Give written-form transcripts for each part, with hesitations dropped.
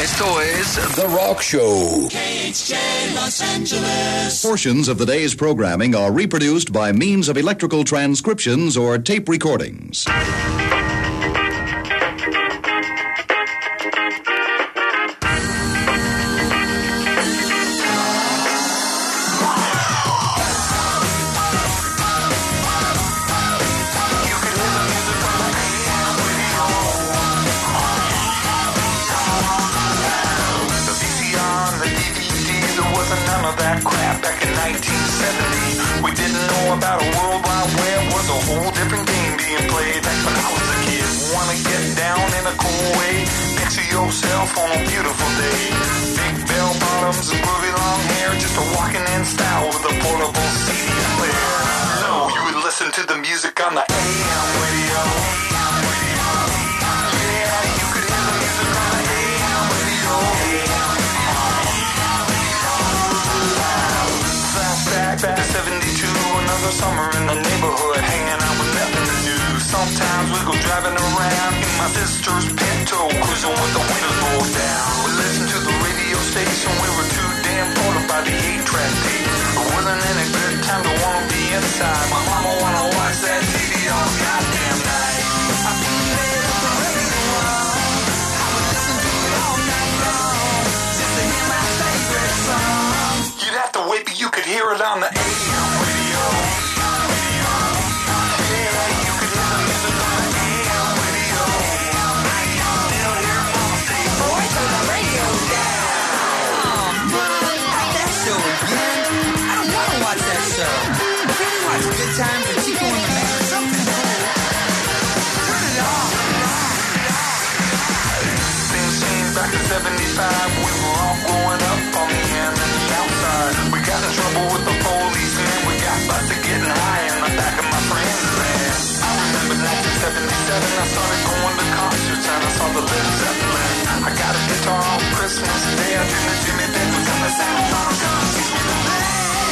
Esto es The Rock Show. KHJ Los Angeles. Portions of the day's programming are reproduced by means of electrical transcriptions or tape recordings. That crap back in 1970. We didn't know about a World Wide Web, was a whole different game being played back when I was a kid. Wanna get down in a cool way? Picture yourself on a beautiful day. Big bell bottoms and groovy long hair, just a walking in style with a portable CD player. No, you would listen to the music on the AM radio. Yeah, you could hear the music on the AM radio. Back to 72, another summer in the neighborhood, hanging out with nothing to do. Sometimes we go driving around in my sister's Pinto, cruising with the windows rolled down. We listened to the radio station, we were too damn bored by the 8-track tape. It wasn't any good time to wanna be inside. My mama wanna watch that TV all goddamn night. I put it on the radio, I would listen to it all night long, just to hear my favorite song. You'd have to wait till you could hear it on the AM radio. Yeah, you could hear the music on the AM radio. I can still hear Mama say, boy, turn the radio down. Not that show again. I don't want to watch that show. Can you watch Good Times and Chico and the Man or something? Turn it off. Things changed back in 75. We were all growing up on the end and the outside. We got in trouble with the policeman. We got busted getting high in the back of my friend's van. I remember 1977. I started going to concerts and I saw the Led Zeppelin. I got a guitar on Christmas Day. I did the Jimmy Daniels and the Sound Songs. Teach me to play.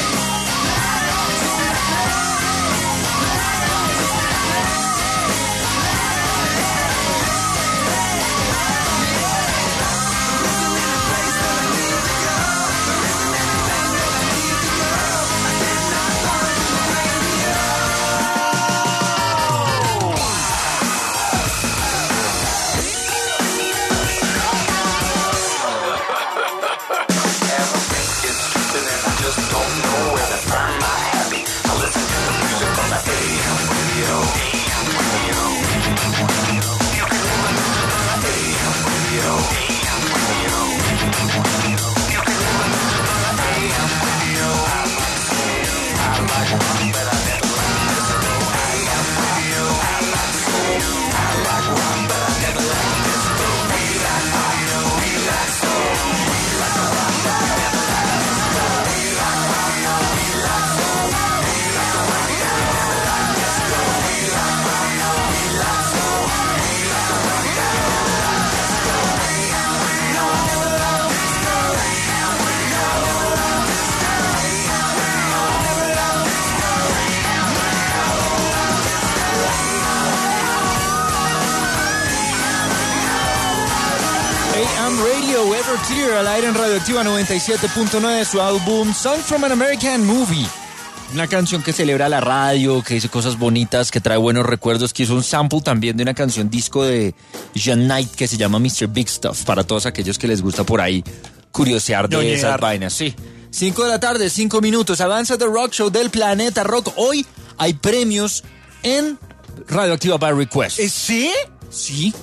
Clear al aire en Radioactiva 97.9, su álbum Song from an American Movie. Una canción que celebra la radio, que dice cosas bonitas, que trae buenos recuerdos, que hizo un sample también de una canción disco de Jean Knight que se llama Mr. Big Stuff, para todos aquellos que les gusta por ahí curiosear de esas vainas. Sí. 5 de la tarde, 5 minutos, avanza The Rock Show del Planeta Rock. Hoy hay premios en Radioactiva by Request. ¿Sí? Sí.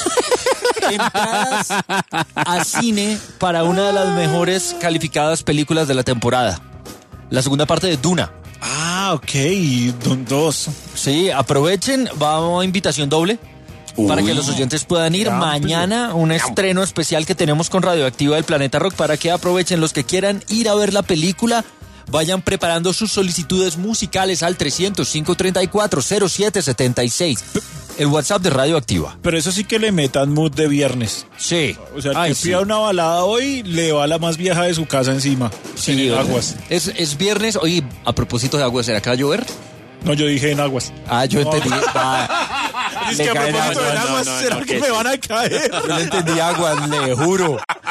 Entradas a cine para una de las mejores calificadas películas de la temporada. La segunda parte de Duna. Ah, ok. 2. Sí, aprovechen. Va a invitación doble. Para que los oyentes puedan ir. Mañana un estreno especial que tenemos con Radioactiva del Planeta Rock. Para que aprovechen los que quieran ir a ver la película. Vayan preparando sus solicitudes musicales al 300-534-0776. El WhatsApp de Radioactiva. Pero eso sí que le metan mood de viernes. Sí. O sea, el que pida una balada hoy, le va la más vieja de su casa encima. Sí, en Aguas. Es viernes. Oye, a propósito de Aguas, ¿será que va a llover? No, yo dije en Aguas. Ah, yo entendí. Es que a propósito de Aguas, ¿será que me van a caer? Yo le entendí Aguas, le juro.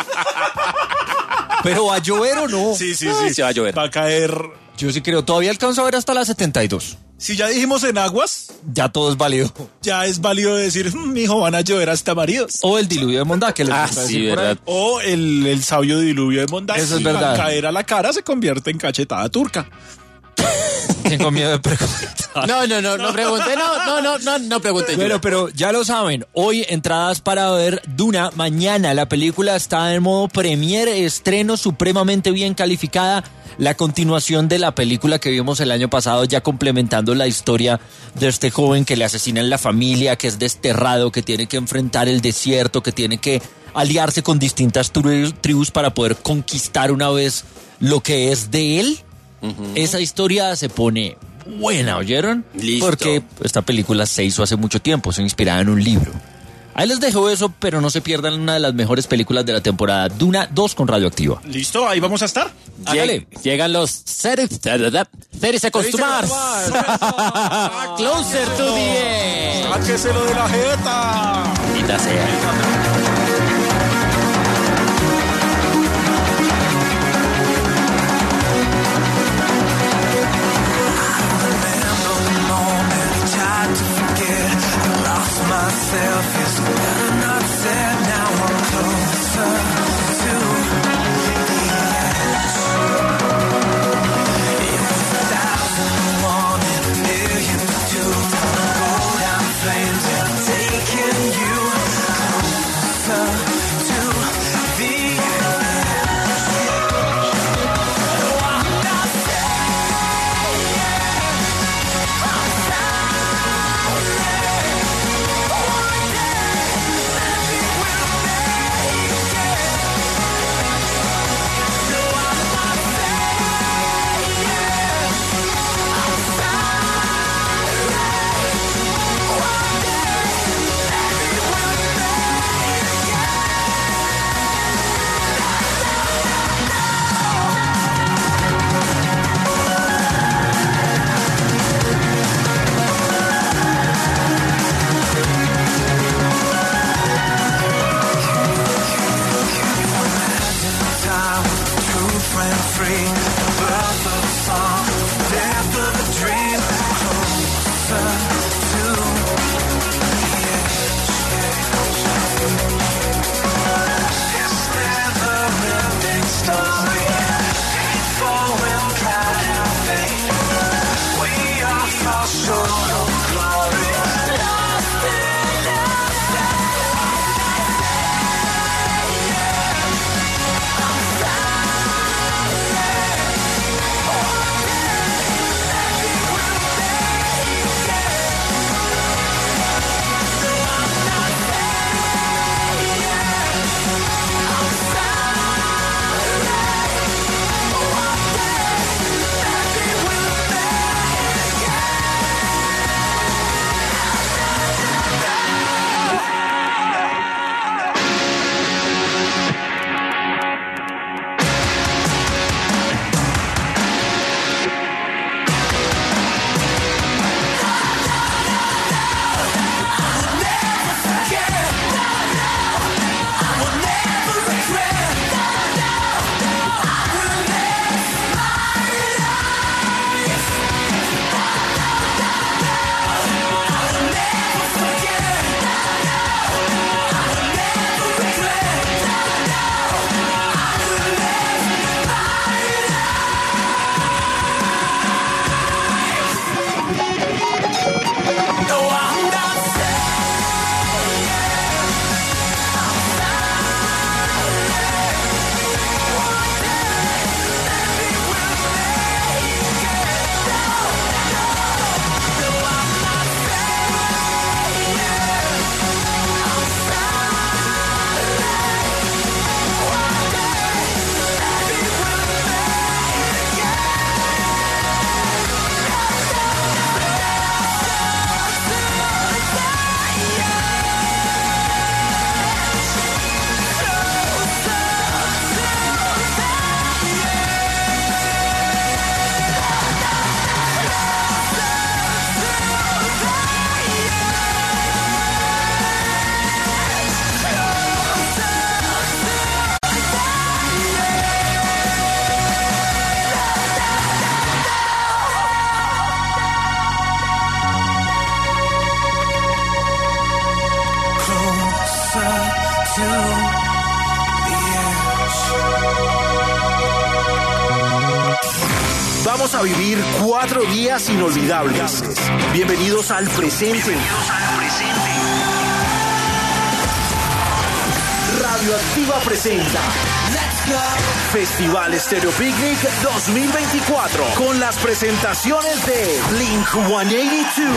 ¿Pero va a llover o no? Sí. Se va a llover. Va a caer. Yo sí creo, todavía alcanzo a ver hasta las 72. Si ya dijimos en aguas, Ya todo es válido. ya es válido decir, mijo, van a llover hasta maridos. O el diluvio de Mondá, que les gusta Sí, decir por ahí. verdad. O el sabio diluvio de Mondá. Eso es Si verdad. al caer a la cara se convierte en cachetada turca. Tengo miedo de preguntar. No pregunte, no pregunte. Bueno, pero ya lo saben, hoy entradas para ver Duna, mañana la película está en modo premiere, estreno supremamente bien calificada, la continuación de la película que vimos el año pasado, ya complementando la historia de este joven que le asesinan la familia, que es desterrado, que tiene que enfrentar el desierto, que tiene que aliarse con distintas tribus para poder conquistar una vez lo que es de él. Esa historia se pone buena, ¿oyeron? Listo. Porque esta película se hizo hace mucho tiempo, se inspirada en un libro. Ahí les dejo eso, pero no se pierdan una de las mejores películas de la temporada, Duna 2 con Radioactiva. ¿Listo? Ahí vamos a estar. Hágale. Llegan los 30 Seconds to Mars. Closer to the end. ¡Sáqueselo de la jeta! Maldita sea. a vivir 4 días inolvidables. Bienvenidos al presente. Radioactiva presenta Festival Stereo Picnic 2024 con las presentaciones de Blink-182,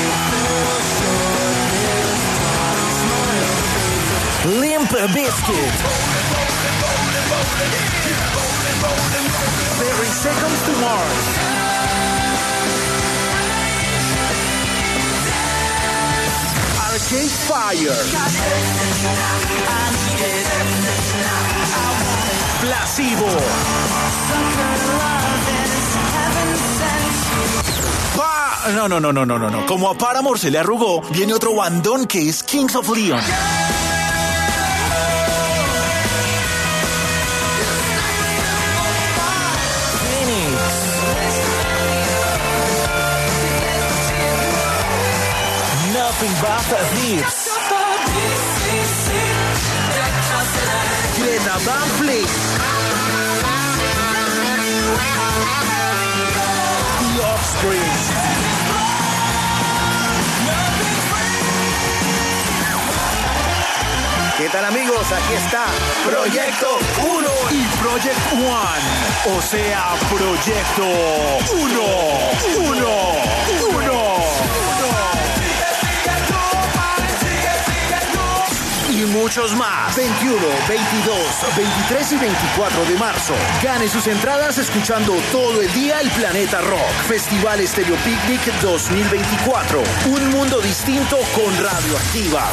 Limp Bizkit, 30 Seconds to Mars, Arcade Fire, Placebo, No. Como a Paramore se le arrugó, viene otro bandón que es Kings of Leon. Nothing but Thieves. Greta Van Fleet. The Offspring. ¿Qué tal, amigos? Aquí está Proyecto 1 y Project One. O sea, Proyecto 1. Y muchos más. 21, 22, 23 y 24 de marzo. Gane sus entradas escuchando todo el día el Planeta Rock. Festival Stereo Picnic 2024. Un mundo distinto con Radioactiva.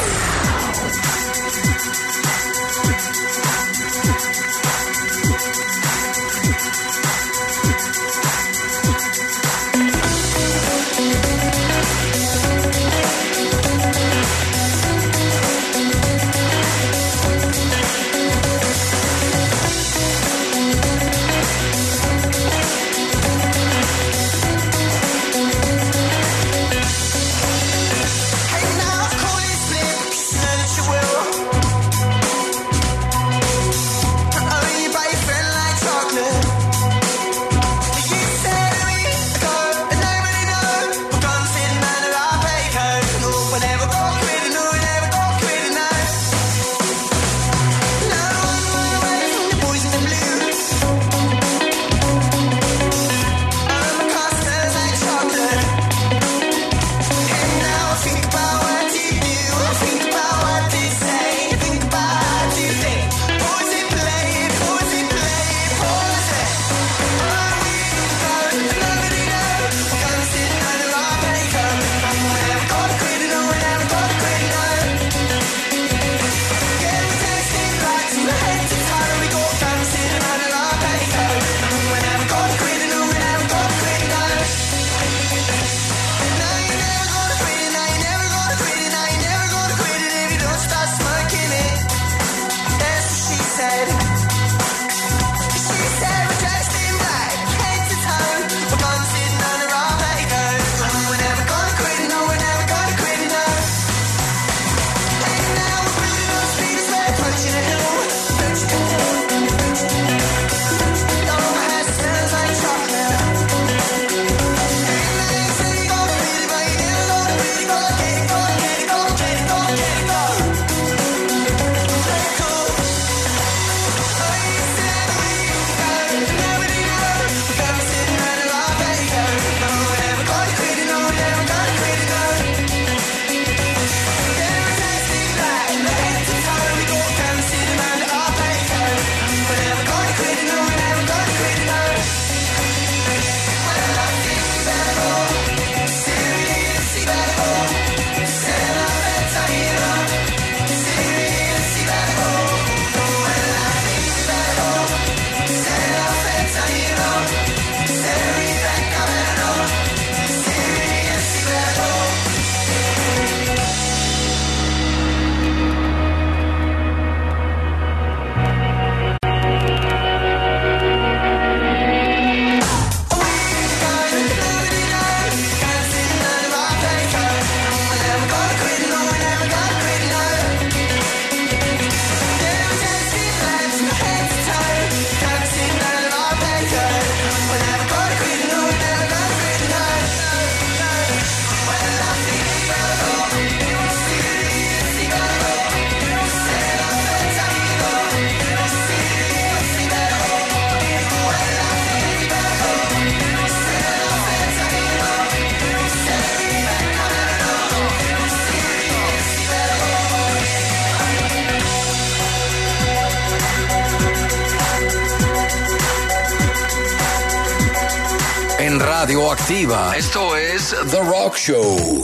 en Radioactiva. Esto es The Rock Show.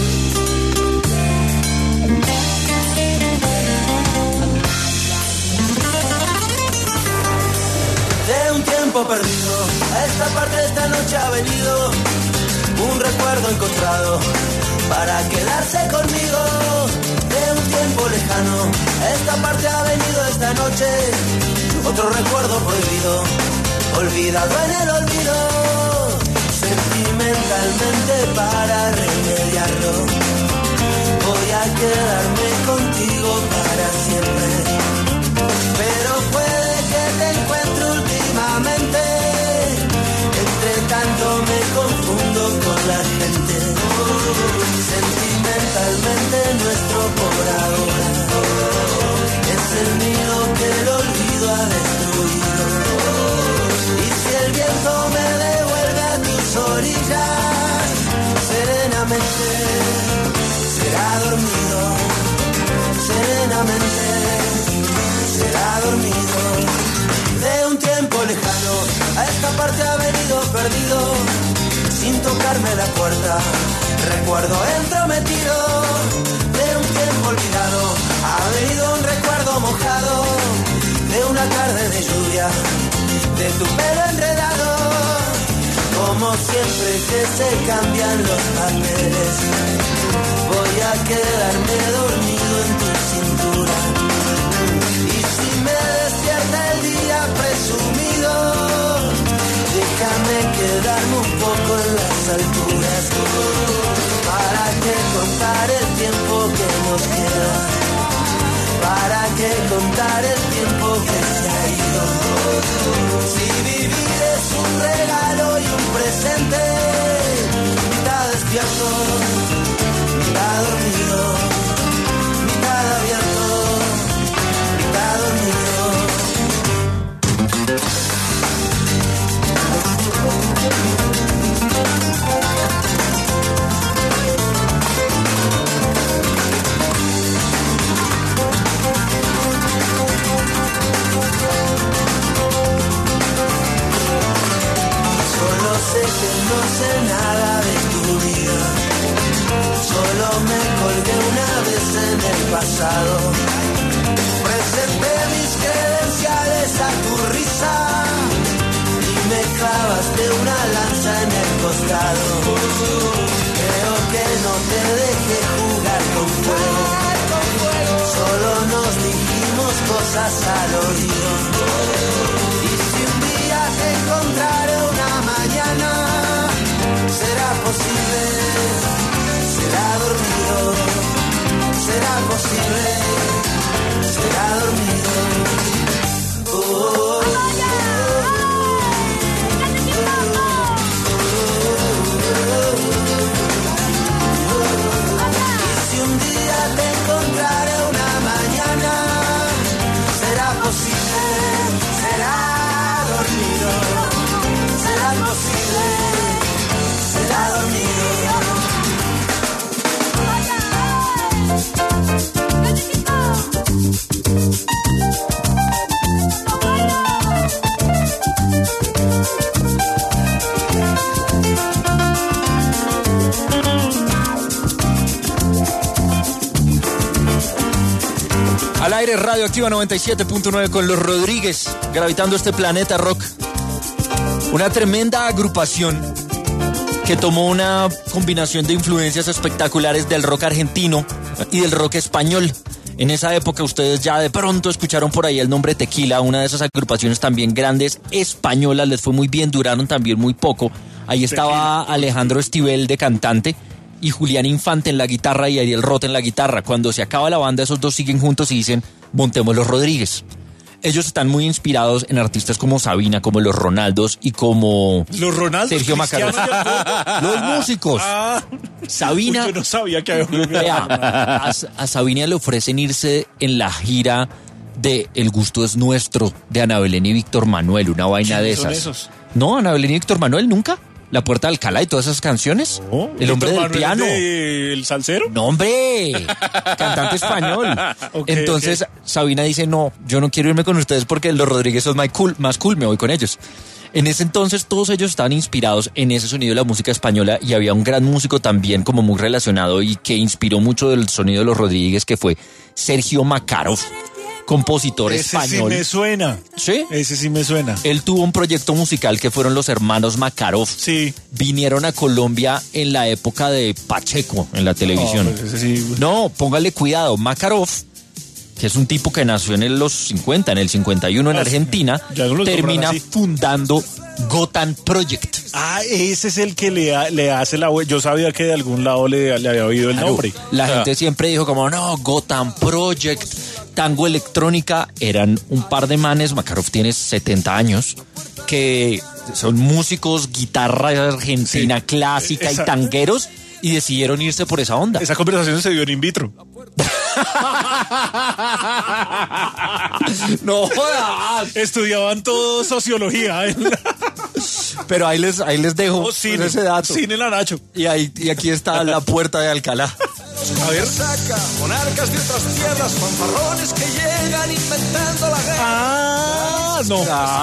De un tiempo perdido, a esta parte de esta noche ha venido un recuerdo encontrado para quedarse conmigo. De un tiempo lejano, a esta parte ha venido esta noche otro recuerdo prohibido, olvidado en el olvido. Sentimentalmente para remediarlo, voy a quedarme contigo para siempre. Pero puede que te encuentre últimamente, entre tanto me confundo con la gente. Sentimentalmente nuestro por ahora es el mío que el olvido ha destruido. Y si el viento me devuelve a tus orillas, serenamente será dormido, serenamente será dormido. De un tiempo lejano, a esta parte ha venido perdido, sin tocarme la puerta, recuerdo entrometido. De un tiempo olvidado, ha venido un recuerdo mojado, de una tarde de lluvia, de tu pelo enredado. Como siempre que se cambian los papeles, voy a quedarme dormido en tu cintura. Y si me despierta el día presumido, déjame quedarme un poco en las alturas. ¿Para qué contar el tiempo que nos queda? ¿Para qué contar el tiempo que se ha ido? Si vivir es un regalo y un presente, mitad despierto, mitad dormido, mitad abierto, mitad dormido. Solo sé que no sé nada de tu vida, solo me colgué una vez en el pasado, presenté mis credenciales a tu risa y me clavaste una lanza en el costado. Creo que no te dejé jugar con fuego, solo nos dijimos cosas al oído. Y si un día te encontraré una mañana, será posible, será dormido, será posible, será dormido. Y si un día te encontraré una mañana, será posible, será dormido, será posible, será dormido. Al aire, Radioactiva 97.9 con los Rodríguez, gravitando este planeta rock. Una tremenda agrupación que tomó una combinación de influencias espectaculares del rock argentino y del rock español. En esa época ustedes ya de pronto escucharon por ahí el nombre Tequila, una de esas agrupaciones también grandes españolas, les fue muy bien, duraron también muy poco. Ahí estaba Alejandro Esquivel de cantante y Julián Infante en la guitarra y Ariel Roth en la guitarra. Cuando se acaba la banda, esos dos siguen juntos y dicen, montemos los Rodríguez. Ellos están muy inspirados en artistas como Sabina, como los Ronaldos y como los Ronaldos, Sergio Macarrón. Los músicos. Sabina. Yo no sabía que había. A Sabina le ofrecen irse en la gira de El gusto es nuestro de Ana Belén y Víctor Manuel, una vaina de esas. ¿Son esos? No, Ana Belén y Víctor Manuel nunca. La Puerta de Alcalá y todas esas canciones. Oh, el hombre del piano. ¿El salsero? No, hombre. Cantante español. Entonces, Sabina dice, no, yo no quiero irme con ustedes porque los Rodríguez son más cool, me voy con ellos. En ese entonces todos ellos estaban inspirados en ese sonido de la música española y había un gran músico también como muy relacionado y que inspiró mucho del sonido de los Rodríguez, que fue Sergio Makarov, compositor español. Ese sí me suena. ¿Sí? Ese sí me suena. Él tuvo un proyecto musical que fueron los hermanos Makarov. Sí. Vinieron a Colombia en la época de Pacheco en la televisión. No, pues ese sí. No, póngale cuidado. Makarov, que es un tipo que nació en los 50, en el 51 en Argentina, termina fundando Gotham Project. Ah, ese es el que le hace la... Yo sabía que de algún lado le había oído el nombre. La gente siempre dijo como, no, Gotham Project, Tango Electrónica. Eran un par de manes, Makarov tiene 70 años, que son músicos, guitarra argentina clásica y tangueros, y decidieron irse por esa onda. Esa conversación se dio en in vitro. No jodas. Estudiaban todo sociología. Pero ahí les dejo cine, ese dato. Cine la Nacho. Y aquí está la puerta de Alcalá. A ver. Saca monarcas de otras tierras, fanfarrones que llegan inventando la guerra. Ah, no.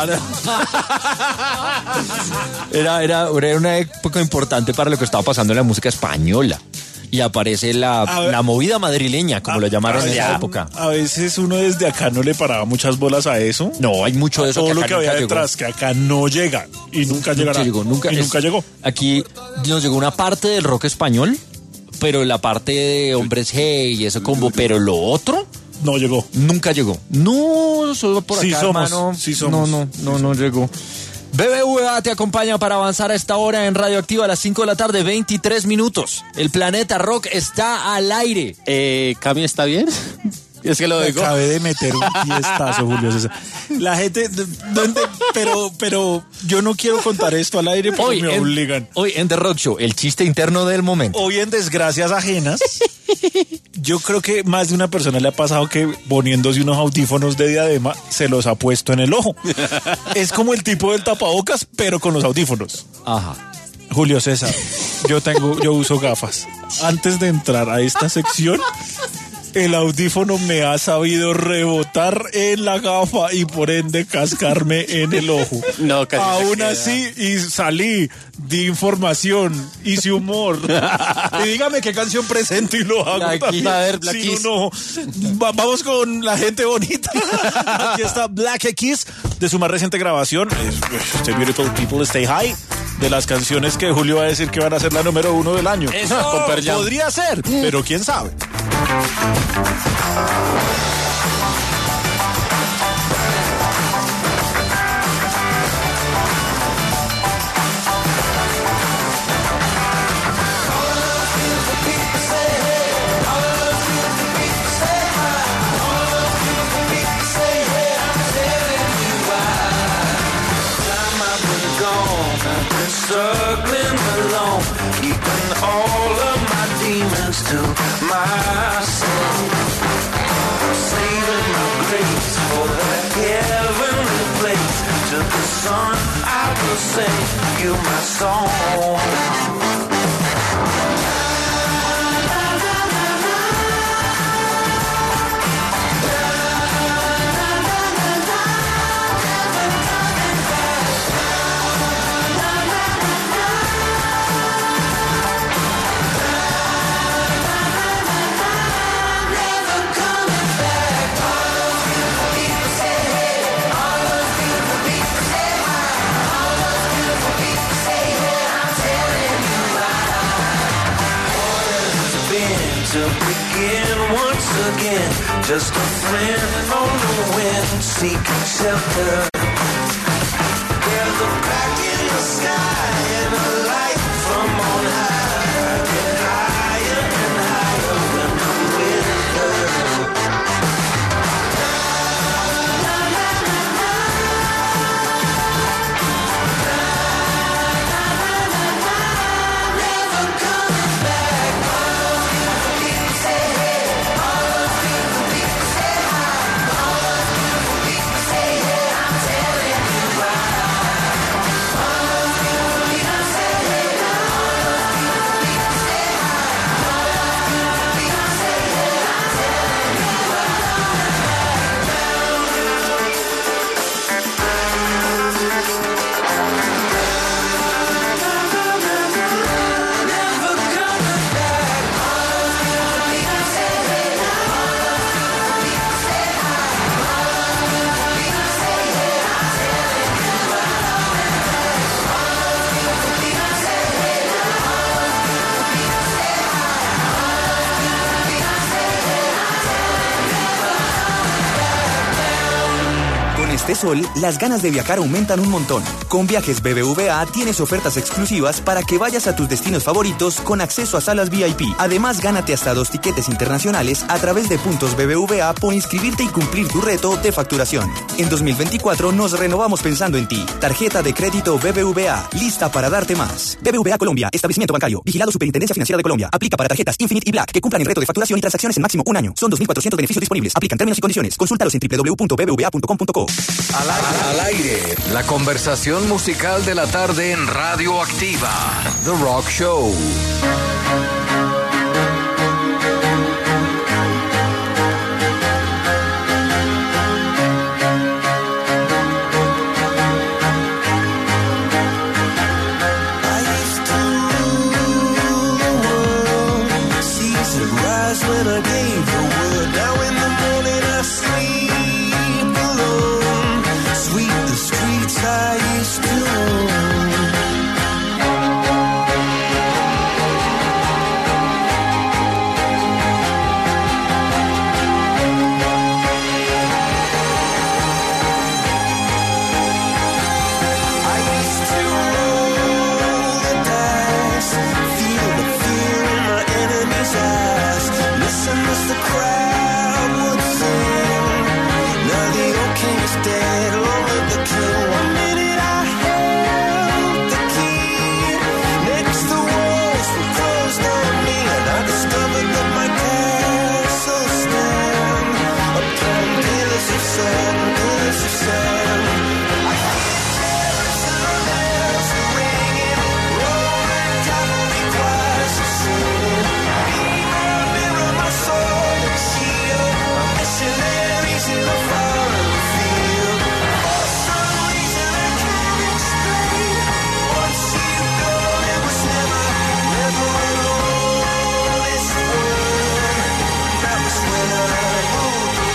Era una época importante para lo que estaba pasando en la música española. Y aparece la movida madrileña, como lo llamaron en esa época. A veces uno desde acá no le paraba muchas bolas a eso. No, hay mucho de eso. Todo que lo acá que había nunca detrás, llegó. que acá no llega y nunca llegará. Nunca llegó. Aquí nos llegó una parte del rock español, pero la parte de hombres G y eso combo, pero lo otro no llegó. Nunca llegó. No, solo por acá, hermano. Sí somos. No llegó. BBVA te acompaña para avanzar a esta hora en Radioactiva a las 5 de la tarde, 23 minutos. El Planeta Rock está al aire. ¿Cami está bien? Es que lo digo. Acabé de meter un fiestazo, Julio César. La gente, pero yo no quiero contar esto al aire porque me obligan. Hoy en The Rock Show, el chiste interno del momento. Hoy en Desgracias Ajenas, yo creo que más de una persona le ha pasado que poniéndose unos audífonos de diadema se los ha puesto en el ojo. Es como el tipo del tapabocas, pero con los audífonos. Ajá. Julio César, yo uso gafas. Antes de entrar a esta sección, el audífono me ha sabido rebotar en la gafa y por ende cascarme en el ojo. No, casi aún así, y salí, di información, hice humor. Y dígame qué canción presento y lo hago también. A ver, Black Kiss. Vamos con la gente bonita. Aquí está Black Kiss, de su más reciente grabación, Stay Beautiful People, Stay High, de las canciones que Julio va a decir que van a ser la número 1 del año. Eso, podría ser, pero quién sabe. Circling alone, keeping all of my demons to myself. Saving my grace for that heavenly place. To the sun I will sing you my song. To begin once again, just a friend on the wind, seeking shelter. There's a crack in the sky and a light from on high. Get higher and higher when I'm with her. Never coming back. este sol, las ganas de viajar aumentan un montón. Con Viajes BBVA tienes ofertas exclusivas para que vayas a tus destinos favoritos con acceso a salas VIP. Además, gánate hasta 2 tiquetes internacionales a través de puntos BBVA por inscribirte y cumplir tu reto de facturación. En 2024 nos renovamos pensando en ti. Tarjeta de crédito BBVA, lista para darte más. BBVA Colombia, establecimiento bancario, vigilado Superintendencia Financiera de Colombia. Aplica para tarjetas Infinite y Black que cumplan el reto de facturación y transacciones en máximo un año. Son 2.400 beneficios disponibles. Aplican términos y condiciones. Consúltalos en www.bbva.com.co. Al aire, la conversación musical de la tarde en Radio Activa. The Rock Show. When I gave the word, now in the morning I sleep alone. Sweep the streets I used to own. I used to roll the dice, feel the fear in my enemy's eyes. Listen as the crowd would sing. Now the old king is dead, long live the king. 1 minute I held the key. Next the walls were closed on me, and I discovered that my castle stand upon pillars of sand, pillars of sand. I hear Jerusalem bells ringing, Roman cavalry choirs are singing. My sword and shield, my missionaries in a foreign field. For some reason I can't explain. Once you've gone, it was never alone. This world, that was when I ruled the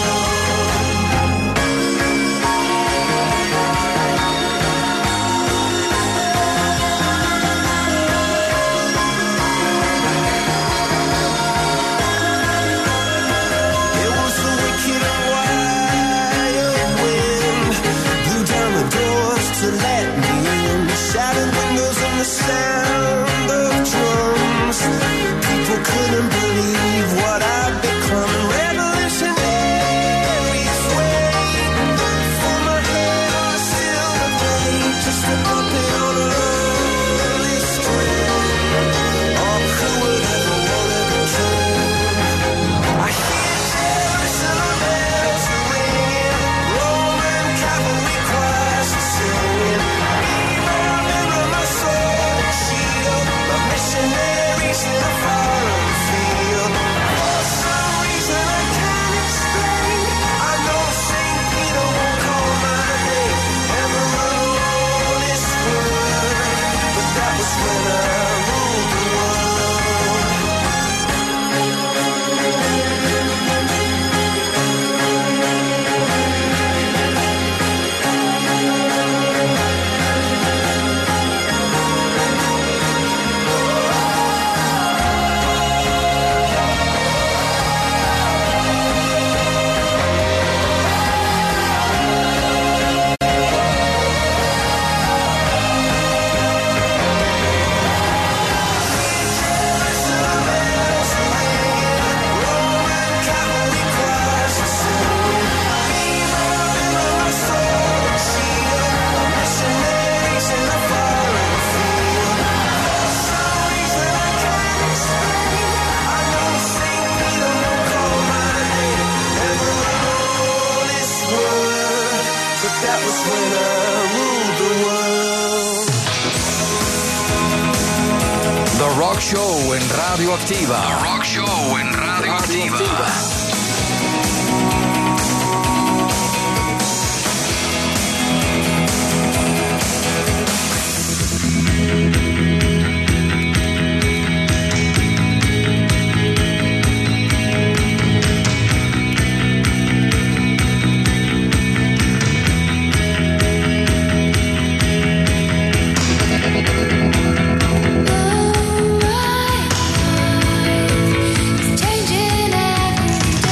to let me in. Shattered windows and the sound of drums. People couldn't believe what I'd become. Revolutionaries wait for my head on a silver blade, just a puppet on a lonely string. Oh, who would ever wanna be king? I hear Jerusalem bells ringing, Roman cavalry choirs are singing. Missionaries in a foreign field. For some reason I can't explain. I know St. Peter won't call my name ever alone this world, but that was when I ruled the that was when I ruled the world. The Rock Show en Radio Activa. The Rock Show en Radio Activa. Oh, my, it's changing every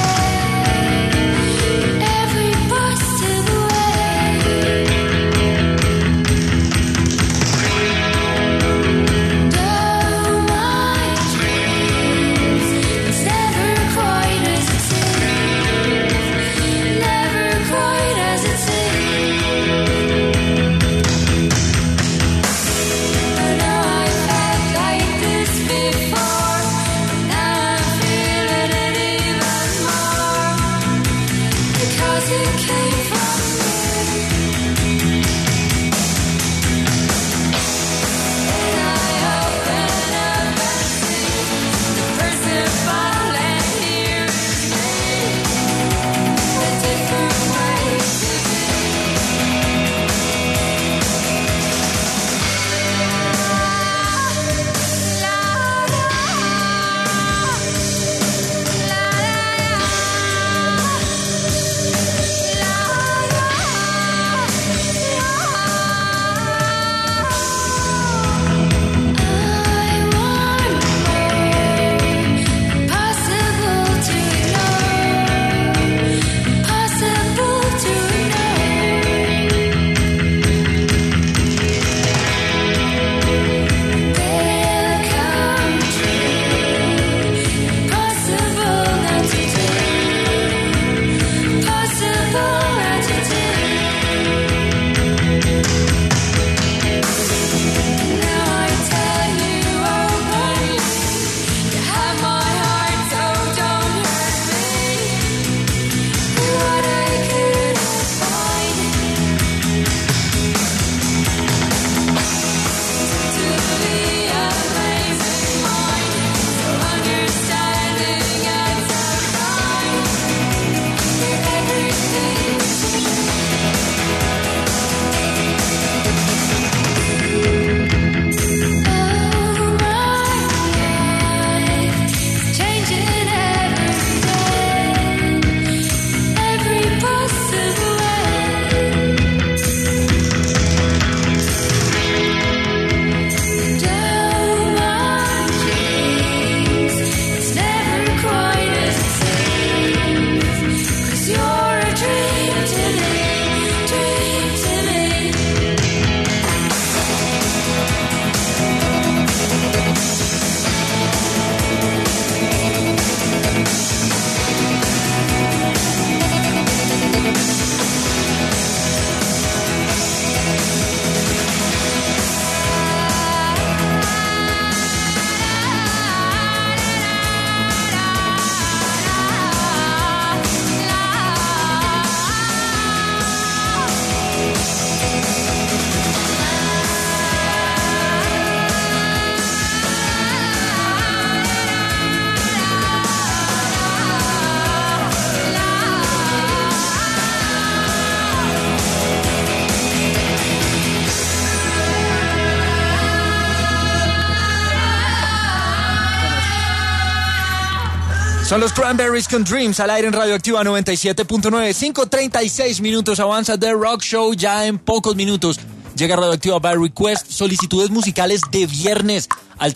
Son los Cranberries con Dreams al aire en Radioactiva 97.9. 5:36 minutos avanza The Rock Show. Ya en pocos minutos llega Radioactiva by Request. Solicitudes musicales de viernes al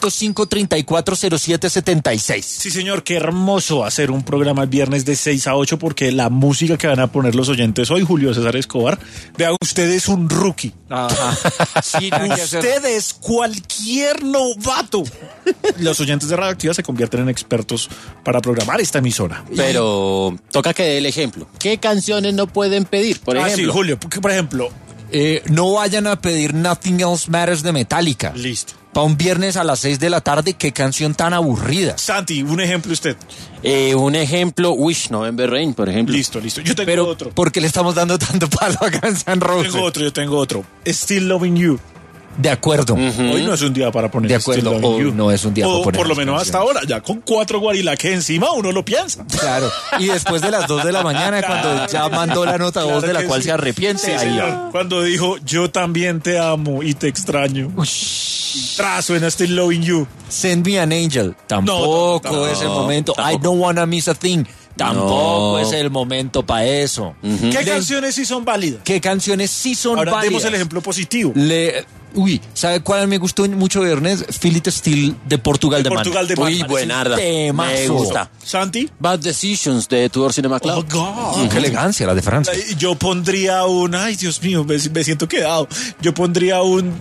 305-3407-76. Sí, señor, qué hermoso hacer un programa el viernes de 6 a 8 porque la música que van a poner los oyentes hoy, Julio César Escobar, vea, usted es un rookie. Ajá. Sí, usted es cualquier novato. Los oyentes de Radioactiva se convierten en expertos para programar esta emisora. Pero toca que dé el ejemplo. ¿Qué canciones no pueden pedir? Por ejemplo. Sí, Julio, por ejemplo. No vayan a pedir Nothing Else Matters de Metallica. Listo. Para un viernes a las 6 de la tarde, qué canción tan aburrida. Santi, un ejemplo usted. Un ejemplo, Wish November Rain, por ejemplo. Listo. Yo tengo otro. ¿Por qué le estamos dando tanto palo a Guns N' Roses? Yo tengo otro. Still Loving You. De acuerdo. Hoy no es un día para poner de acuerdo. Still Loving You. No es un día para poner. Por lo menos hasta ahora, ya con 4 guarilaques encima uno lo piensa. Claro. Y después de las 2 de la mañana, cuando ya mandó la nota 2 de la cual se arrepiente. Sí, ahí señor. Cuando dijo, yo también te amo y te extraño. Suena Still Loving You. Send Me an Angel. Tampoco es el momento. Tampoco. I Don't Wanna Miss a Thing. Tampoco es el momento para eso. ¿Qué canciones sí son válidas? ¿Qué canciones sí son válidas? Ahora demos el ejemplo positivo. ¿Sabe cuál me gustó mucho viernes? Feel It Still de Portugal de Man. Uy, buenarda. Me gusta. ¿Santi? Bad Decisions de Tudor Cinema Club. Oh, God. Qué elegancia la de Francia. Yo pondría ay, Dios mío, me siento quedado. Yo pondría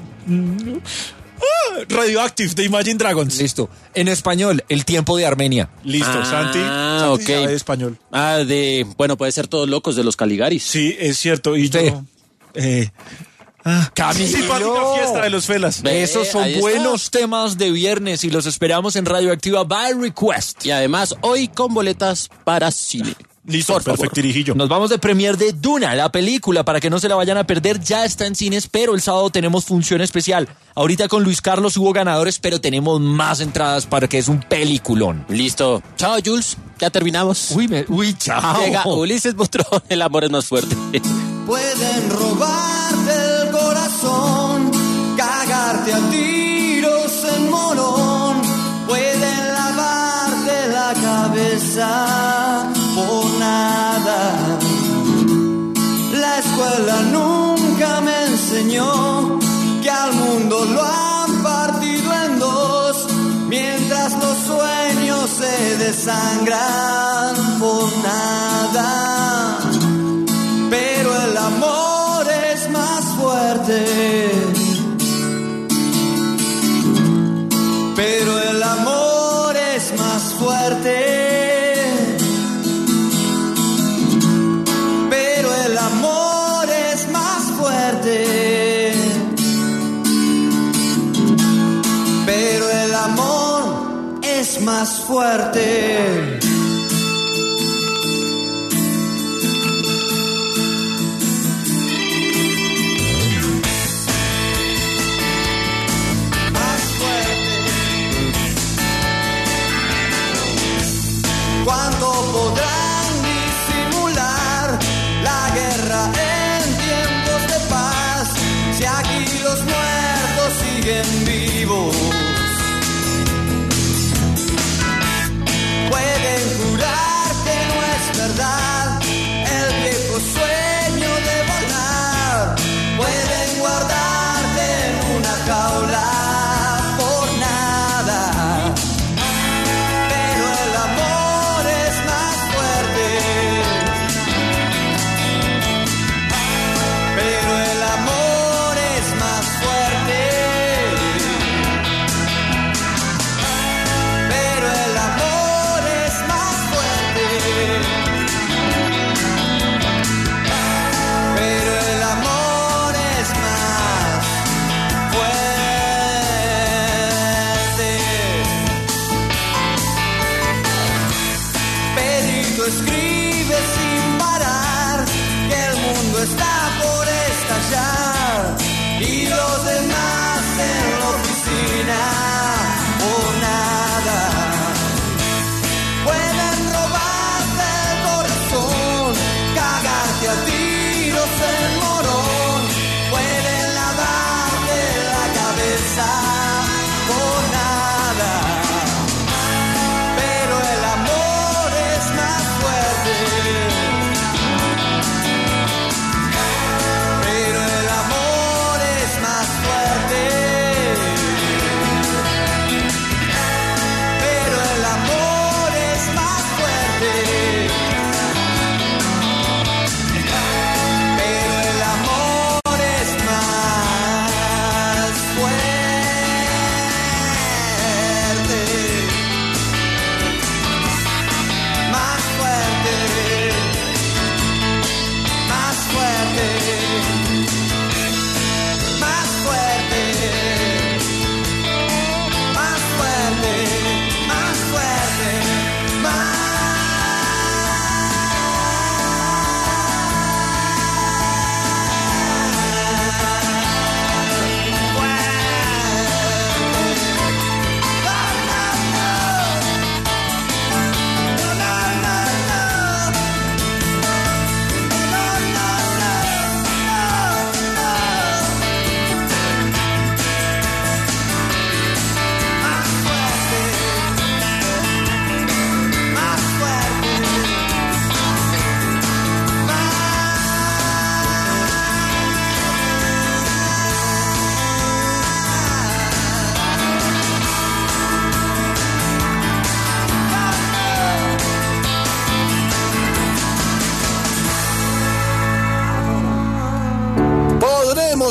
Radioactive de Imagine Dragons. Listo. En español, El Tiempo de Armenia. Listo, Santi. Ok. Sabe español. Puede ser Todos Locos de los Caligaris. Sí, es cierto. Y sí. yo... Simpática fiesta de los felas. Esos son buenos temas de viernes y los esperamos en Radioactiva by Request. Y además, hoy con boletas para cine. Listo, perfecto, Tirijillo. Nos vamos de premier de Duna, la película, para que no se la vayan a perder. Ya está en cines, pero el sábado tenemos función especial. Ahorita con Luis Carlos hubo ganadores, pero tenemos más entradas para que es un peliculón. Listo. Chao, Jules. Ya terminamos. Uy, chao. Llega Ulises Butrón, el amor es más fuerte. Pueden robarte el corazón, cagarte a tiros en Morón, pueden lavarte la cabeza por nada. La escuela nunca me enseñó que al mundo lo han partido en dos, mientras los sueños se desangran por nada. Pero el amor es más fuerte. Pero el amor es más fuerte. Pero el amor es más fuerte. Pero el amor es más fuerte. ¿Cuánto podrán disimular la guerra en tiempos de paz? Si aquí los muertos siguen vivos. Pueden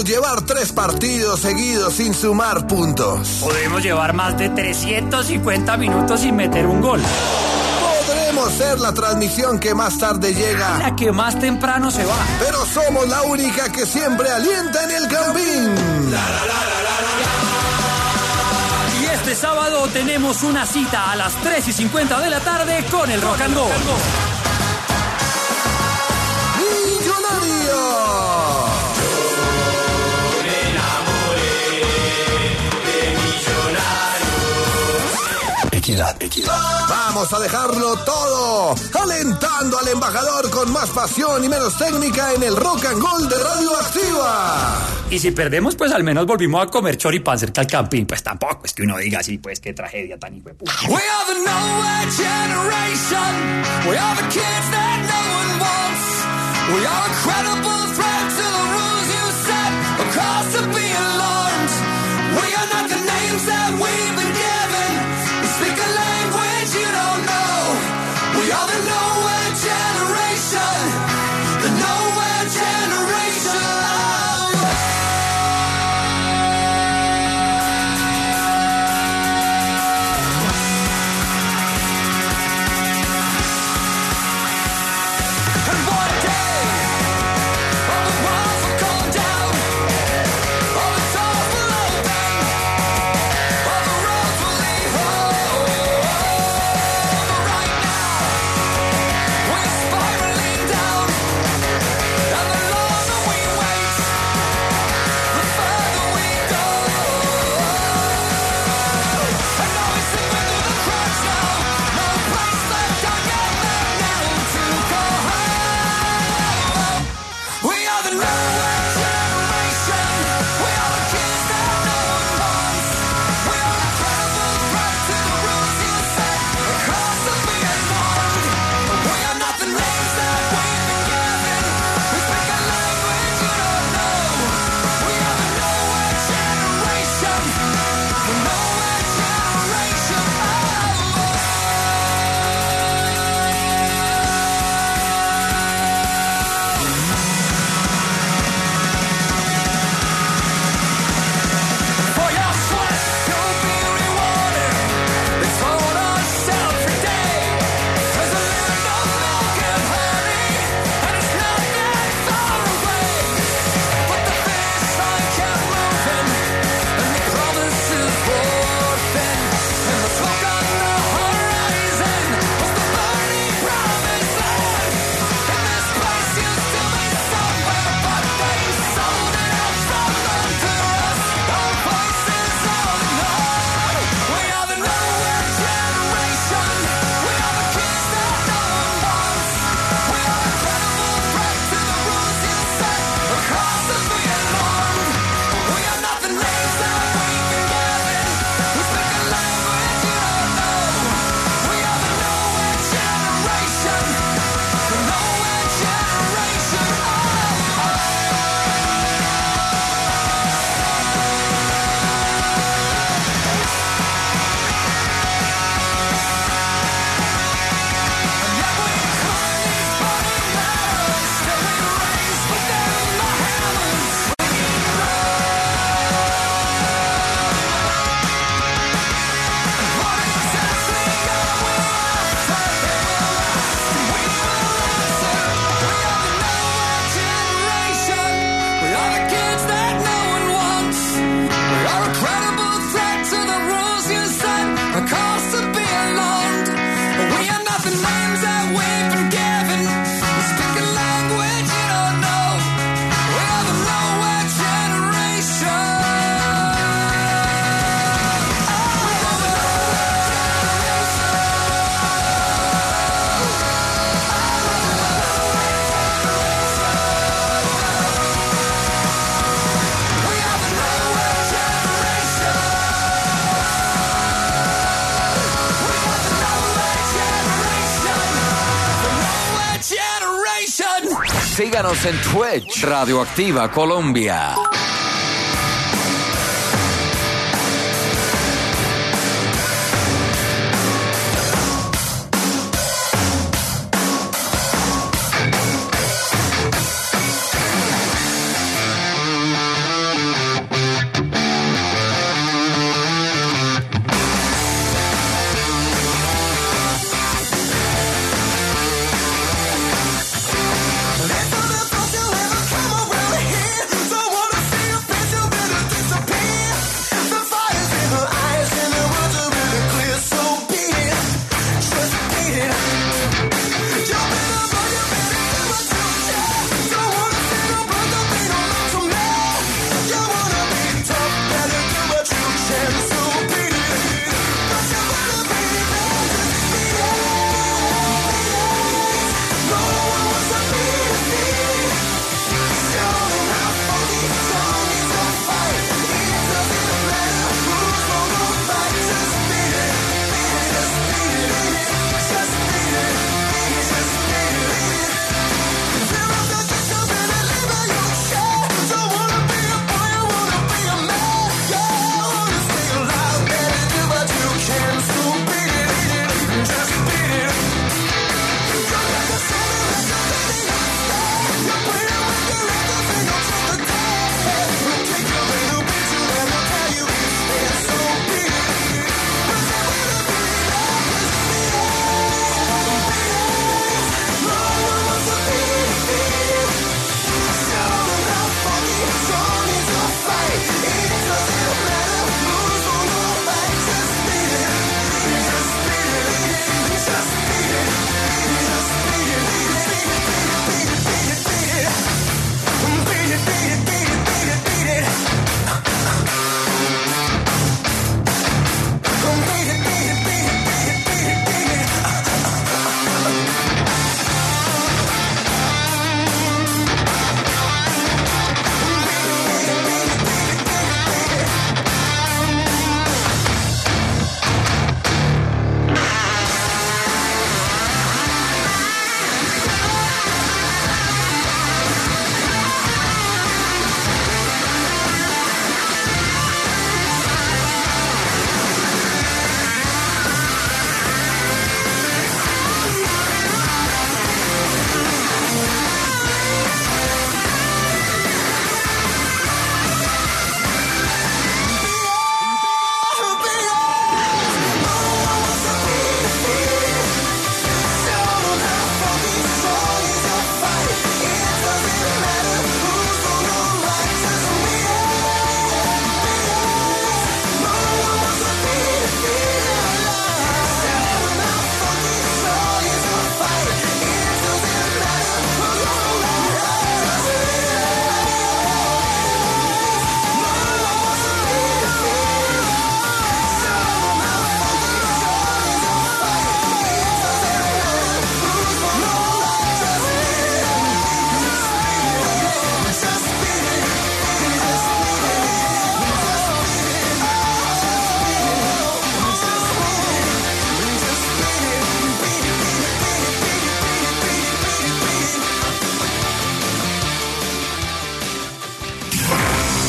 Podemos llevar 3 partidos seguidos sin sumar puntos. Podemos llevar más de 350 minutos sin meter un gol. Podremos ser la transmisión que más tarde llega. La que más temprano se va. Pero somos la única que siempre alienta en el campín. Y este sábado tenemos una cita a las 3:50 de la tarde con el Rock and Roll. Equidad. Vamos a dejarlo todo, alentando al embajador con más pasión y menos técnica en el Rock and Roll de Radioactiva. Y si perdemos, pues al menos volvimos a comer choripán cerca al camping. Pues tampoco es que uno diga así, pues qué tragedia tan hijueputa. We are the nowhere generation. We are the kids that no one wants. We are a credible threat to the rules you set. A cause to be alarmed. We are not the names that we've been given. We speak a language you don't know. We are the nowhere generation. The nowhere generation. Síganos en Twitch, Radioactiva Colombia.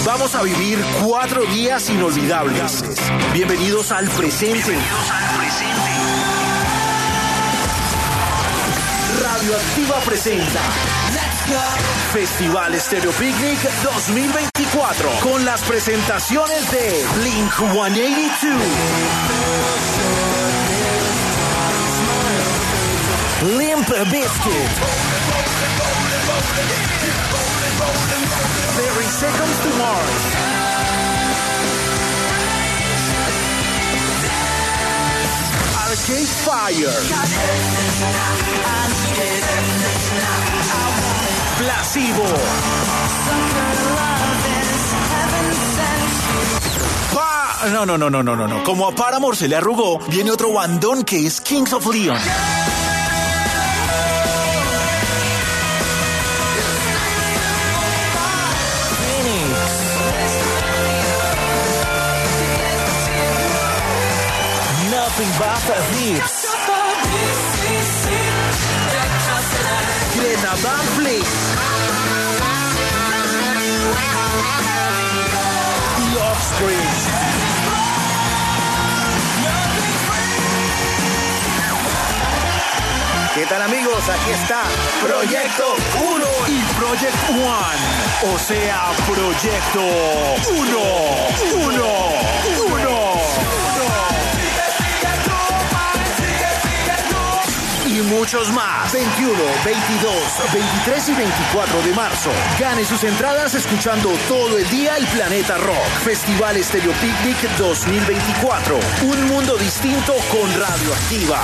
Vamos a vivir 4 días inolvidables. Bienvenidos al presente. Radioactiva presenta Festival Stereo Picnic 2024 con las presentaciones de Blink-182, Limp Bizkit, 30 Seconds to Mars, Arcade Fire, Placebo, No. Como a Paramore se le arrugó, viene otro bandón que es Kings of Leon. Nothing but hips. Grenada Blitz. The Offspring. ¿Qué tal, amigos? Aquí está Proyecto 1 y Project One. O sea, Proyecto 1. Y muchos más. 21, 22, 23 y 24 de marzo. Gane sus entradas escuchando todo el día el Planeta Rock. Festival Stereo Picnic 2024. Un mundo distinto con Radioactiva.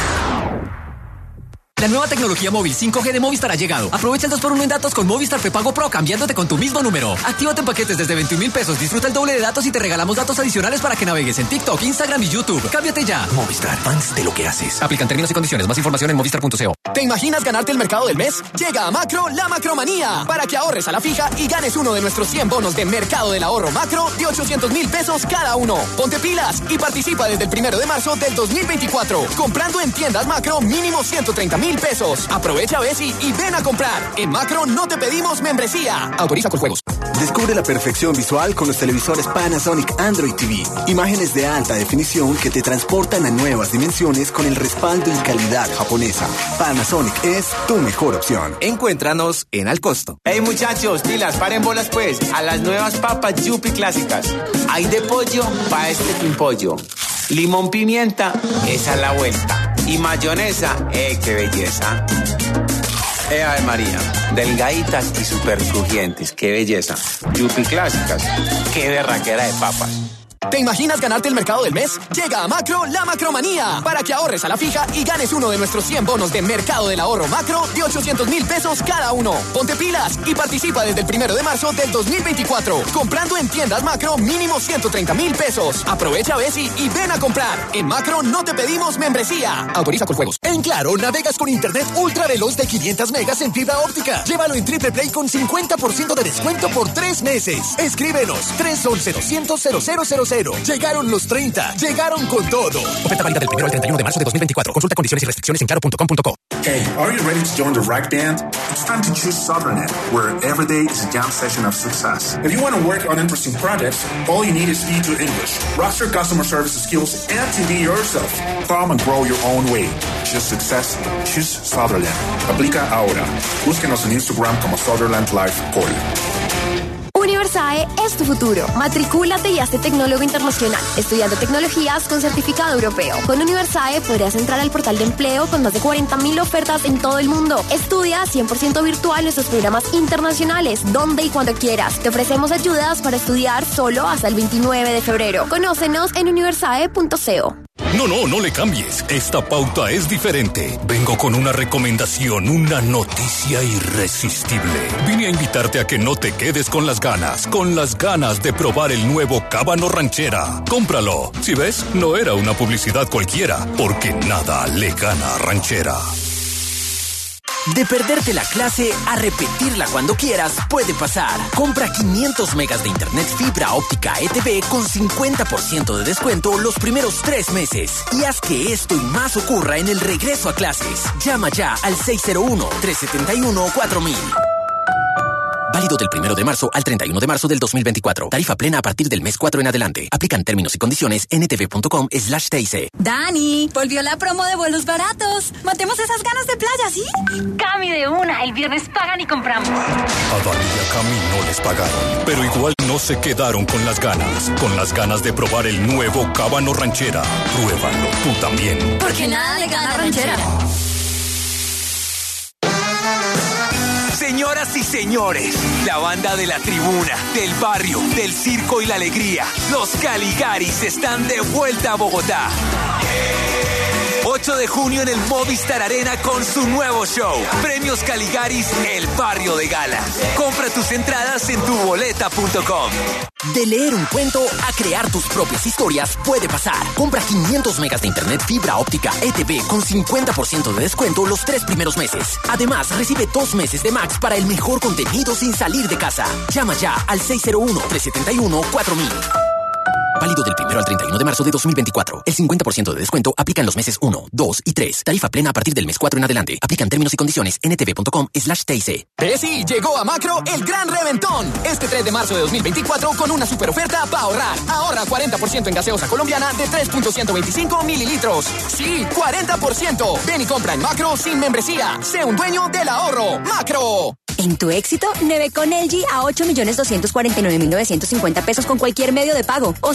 La nueva tecnología móvil 5G de Movistar ha llegado. Aprovecha el 2x1 en datos con Movistar Prepago Pro cambiándote con tu mismo número. Actívate en paquetes desde 21,000 pesos. Disfruta el doble de datos y te regalamos datos adicionales para que navegues en TikTok, Instagram y YouTube. Cámbiate ya. Movistar, fans de lo que haces. Aplican términos y condiciones. Más información en movistar.co. ¿Te imaginas ganarte el mercado del mes? Llega a Macro la Macromanía para que ahorres a la fija y ganes uno de nuestros 100 bonos de Mercado del Ahorro Macro de 800,000 pesos cada uno. Ponte pilas y participa desde el 1 de marzo del 2024. Comprando en tiendas Macro mínimo 130,000 pesos. Aprovecha Bessi y ven a comprar. En Macro no te pedimos membresía. Autoriza con juegos. Descubre la perfección visual con los televisores Panasonic Android TV. Imágenes de alta definición que te transportan a nuevas dimensiones con el respaldo y calidad japonesa. Panasonic es tu mejor opción. Encuéntranos en Al Costo. Hey muchachos, pilas, paren bolas pues. A las nuevas papas Yupi clásicas. Hay de pollo pa' este pimpollo. Limón pimienta, esa es la vuelta. Y mayonesa, qué belleza. Ave María, delgaditas y súper crujientes, qué belleza. Yupi clásicas, qué berraquera de papas. ¿Te imaginas ganarte el mercado del mes? Llega a Macro la Macromanía para que ahorres a la fija y ganes uno de nuestros 100 bonos de Mercado del Ahorro Macro de 800,000 pesos cada uno. Ponte pilas y participa desde el 1 de marzo del 2024. Comprando en tiendas Macro mínimo 130,000 pesos. Aprovecha Bessi y ven a comprar. En Macro no te pedimos membresía. Autoriza con juegos. En Claro, navegas con internet ultra veloz de 500 megas en fibra óptica. Llévalo en Triple Play con 50% de descuento por 3 meses. Escríbenos 311-200-0000. Llegaron los 30. Llegaron con todo. Oferta válida del 1 al 31 de marzo de 2024. Consulta condiciones y restricciones en claro.com.co. Hey, are you ready to join the Rack Band? It's time to choose Southernnet, where every day is a jam session of success. If you want to work on interesting projects, all you need is E2 English, roster customer service skills, and to be yourself. Come and grow your own way. Choose success. Choose Southernnet. Aplica ahora. Búsquenos en Instagram como Southernland Life Call. Universae es tu futuro. Matricúlate y hazte tecnólogo internacional, estudiando tecnologías con certificado europeo. Con Universae podrás entrar al portal de empleo con más de 40,000 ofertas en todo el mundo. Estudia 100% virtual nuestros programas internacionales, donde y cuando quieras. Te ofrecemos ayudas para estudiar solo hasta el 29 de febrero. Conócenos en universae.co. No le cambies. Esta pauta es diferente. Vengo con una recomendación, una noticia irresistible. Vine a invitarte a que no te quedes con las ganas de probar el nuevo Cábano Ranchera. Cómpralo. Si ves, no era una publicidad cualquiera, porque nada le gana a Ranchera. De perderte la clase a repetirla cuando quieras puede pasar. Compra 500 megas de internet fibra óptica ETV con 50% de descuento los primeros 3 meses. Y haz que esto y más ocurra en el regreso a clases. Llama ya al 601-371-4000. Válido del 1 de marzo al 31 de marzo del 2024. Tarifa plena a partir del mes 4 en adelante. Aplican términos y condiciones ntv.com/TIC. Dani, volvió la promo de vuelos baratos. Matemos esas ganas de playa, ¿sí? Cami de una. El viernes pagan y compramos. A Dani y a Cami no les pagaron, pero igual no se quedaron con las ganas de probar el nuevo Cábano Ranchera. Pruébalo tú también. Porque nada le gana ranchera. Señoras y señores, la banda de la tribuna, del barrio, del circo y la alegría, los Caligaris están de vuelta a Bogotá. 8 de junio en el Movistar Arena con su nuevo show. Premios Caligaris, el barrio de gala. Compra tus entradas en tuboleta.com. De leer un cuento a crear tus propias historias puede pasar. Compra 500 megas de internet fibra óptica ETV con 50% de descuento los 3 primeros meses. Además, recibe 2 meses de Max para el mejor contenido sin salir de casa. Llama ya al 601-371-4000. Válido del 1 al 31 de marzo de 2024. El 50% de descuento aplica en los meses 1, 2 y 3. Tarifa plena a partir del mes 4 en adelante. Aplican términos y condiciones ntv.com/TIC. Sí, llegó a Macro el gran reventón. Este 3 de marzo de 2024 con una super oferta para ahorrar. Ahorra 40% en gaseosa colombiana de 3.125 mililitros. Sí, 40%. Ven y compra en Macro sin membresía. Sé un dueño del ahorro. Macro. En tu éxito, Nevecon LG a 8.249.950 pesos con cualquier medio de pago o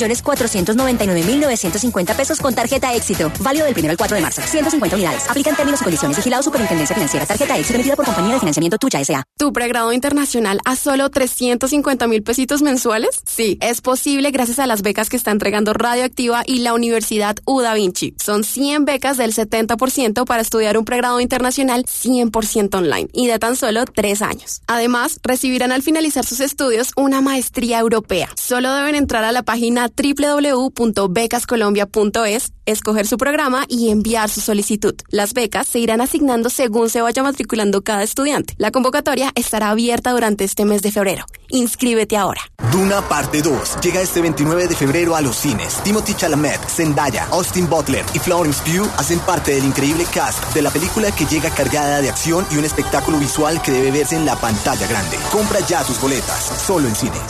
7.499.950 pesos con tarjeta éxito. Válido del 1 al 4 de marzo. 150 unidades. Aplican términos y condiciones. Vigilado Superintendencia Financiera. Tarjeta éxito emitida por Compañía de Financiamiento Tuya S.A. ¿Tu pregrado internacional a solo 350.000 pesitos mensuales? Sí, es posible gracias a las becas que está entregando Radioactiva y la Universidad U Da Vinci. Son 100 becas del 70% para estudiar un pregrado internacional 100% online y de tan solo 3 años. Además, recibirán al finalizar sus estudios una maestría europea. Solo deben entrar a la página www.becascolombia.es, escoger su programa y enviar su solicitud. Las becas se irán asignando según se vaya matriculando cada estudiante. La convocatoria estará abierta durante este mes de febrero. Inscríbete ahora. Duna Parte 2 llega este 29 de febrero a los cines. Timothée Chalamet, Zendaya, Austin Butler y Florence Pugh hacen parte del increíble cast de la película que llega cargada de acción y un espectáculo visual que debe verse en la pantalla grande. Compra ya tus boletas, solo en cines.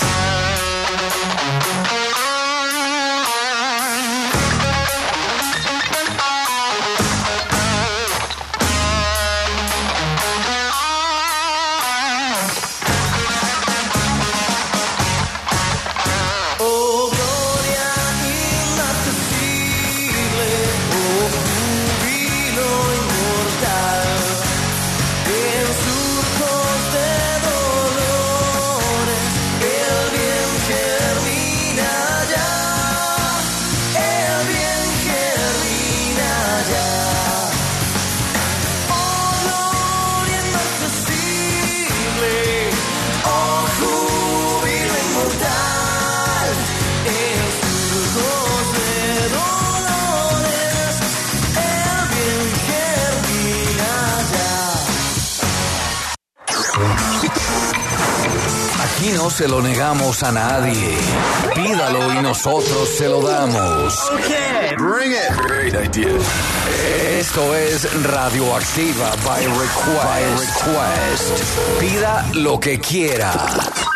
Aquí no se lo negamos a nadie. Pídalo y nosotros se lo damos. Okay, bring it. Great idea. Esto es Radioactiva by request. Pida lo que quiera.